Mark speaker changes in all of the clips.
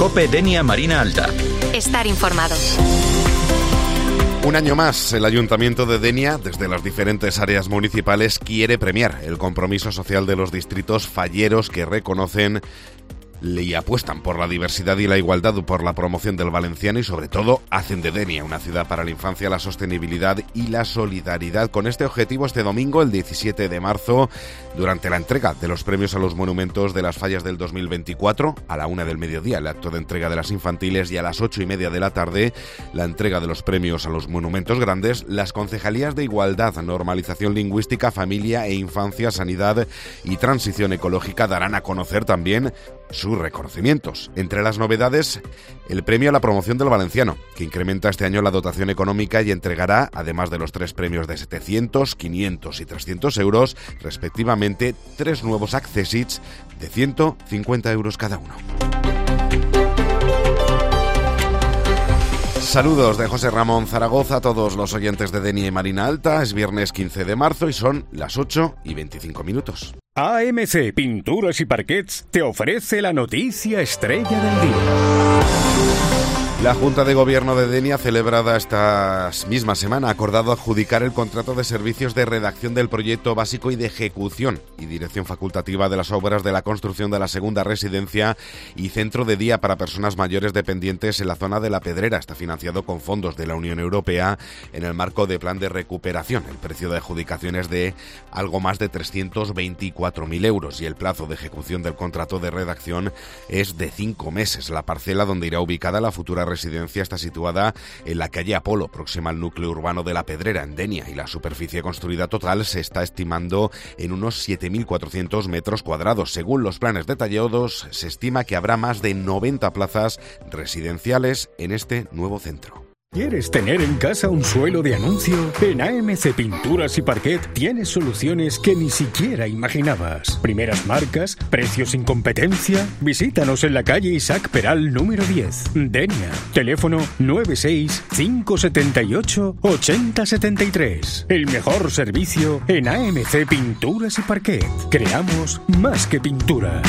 Speaker 1: COPE Denia Marina Alta.
Speaker 2: Estar informado.
Speaker 3: Un año más, el Ayuntamiento de Denia, desde las diferentes áreas municipales, quiere premiar el compromiso social de los distritos falleros que reconocen y apuestan por la diversidad y la igualdad, por la promoción del valenciano y sobre todo hacen de Denia una ciudad para la infancia, la sostenibilidad y la solidaridad. Con este objetivo, este domingo, el 17 de marzo, durante la entrega de los premios a los monumentos de las fallas del 2024, a la 1 del mediodía, el acto de entrega de las infantiles, y a las 8:30 de la tarde, la entrega de los premios a los monumentos grandes, las concejalías de Igualdad, Normalización Lingüística, Familia e Infancia, Sanidad y Transición Ecológica darán a conocer también sus reconocimientos. Entre las novedades, el premio a la promoción del valenciano, que incrementa este año la dotación económica y entregará, además de los 3 premios de 700, 500 y 300 euros, respectivamente, 3 nuevos accessits de 150 euros cada uno. Saludos de José Ramón Zaragoza a todos los oyentes de Denia y Marina Alta. Es viernes 15 de marzo y son las 8:25.
Speaker 4: AMC Pinturas y Parquets te ofrece la noticia estrella del día.
Speaker 3: La Junta de Gobierno de Denia, celebrada esta misma semana, ha acordado adjudicar el contrato de servicios de redacción del proyecto básico y de ejecución y dirección facultativa de las obras de la construcción de la segunda residencia y centro de día para personas mayores dependientes en la zona de La Pedrera. Está financiado con fondos de la Unión Europea en el marco de plan de recuperación. El precio de adjudicación es de algo más de 324.000 euros y el plazo de ejecución del contrato de redacción es de 5 meses. La parcela donde irá ubicada la futura residencia está situada en la calle Apolo, próxima al núcleo urbano de La Pedrera, en Denia, y la superficie construida total se está estimando en unos 7.400 metros cuadrados. Según los planes detallados, se estima que habrá más de 90 plazas residenciales en este nuevo centro.
Speaker 4: ¿Quieres tener en casa un suelo de anuncio? En AMC Pinturas y Parquet tienes soluciones que ni siquiera imaginabas. Primeras marcas, precios sin competencia. Visítanos en la calle Isaac Peral número 10, Denia. Teléfono 96 578 8073. El mejor servicio en AMC Pinturas y Parquet. Creamos más que pinturas.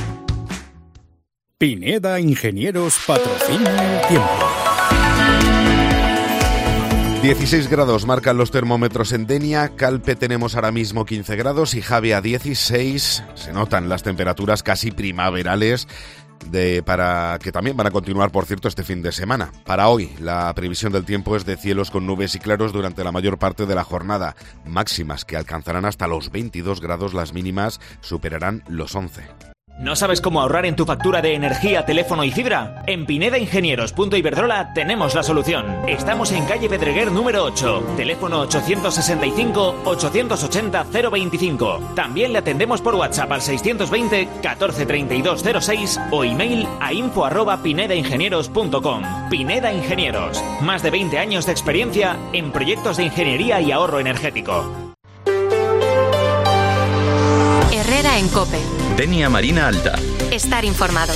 Speaker 4: Pineda Ingenieros patrocina el tiempo.
Speaker 3: 16 grados marcan los termómetros en Denia, Calpe tenemos ahora mismo 15 grados y Javea 16. Se notan las temperaturas casi primaverales para que también van a continuar, por cierto, este fin de semana. Para hoy, la previsión del tiempo es de cielos con nubes y claros durante la mayor parte de la jornada. Máximas que alcanzarán hasta los 22 grados, las mínimas superarán los 11.
Speaker 5: ¿No sabes cómo ahorrar en tu factura de energía, teléfono y fibra? En Pineda Ingenieros Iberdrola tenemos la solución. Estamos en calle Pedreguer número 8, teléfono 865 880 025. También le atendemos por WhatsApp al 620 14 32 06 o email a info@pinedaingenieros.com. Pineda Ingenieros, más de 20 años de experiencia en proyectos de ingeniería y ahorro energético.
Speaker 2: Herrera en COPE.
Speaker 1: Denia Marina Alta.
Speaker 2: Estar informado.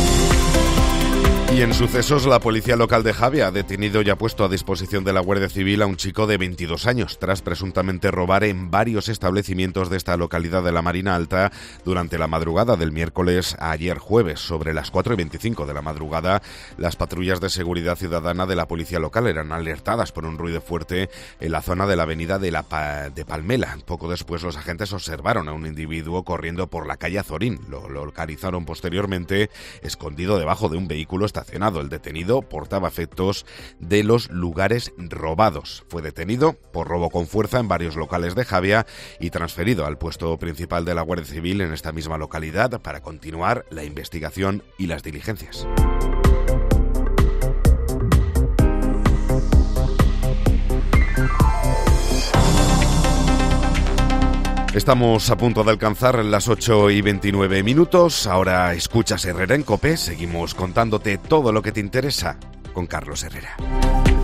Speaker 3: Y en sucesos, la policía local de Javea ha detenido y ha puesto a disposición de la Guardia Civil a un chico de 22 años, tras presuntamente robar en varios establecimientos de esta localidad de la Marina Alta durante la madrugada del miércoles a ayer jueves. Sobre las 4:25 de la madrugada, las patrullas de seguridad ciudadana de la policía local eran alertadas por un ruido fuerte en la zona de la avenida de Palmela. Poco después, los agentes observaron a un individuo corriendo por la calle Azorín. Lo localizaron posteriormente escondido debajo de un vehículo estacionado. El detenido portaba efectos de los lugares robados. Fue detenido por robo con fuerza en varios locales de Javea y transferido al puesto principal de la Guardia Civil en esta misma localidad para continuar la investigación y las diligencias. Estamos a punto de alcanzar las 8:29. Ahora escuchas Herrera en COPE. Seguimos contándote todo lo que te interesa con Carlos Herrera.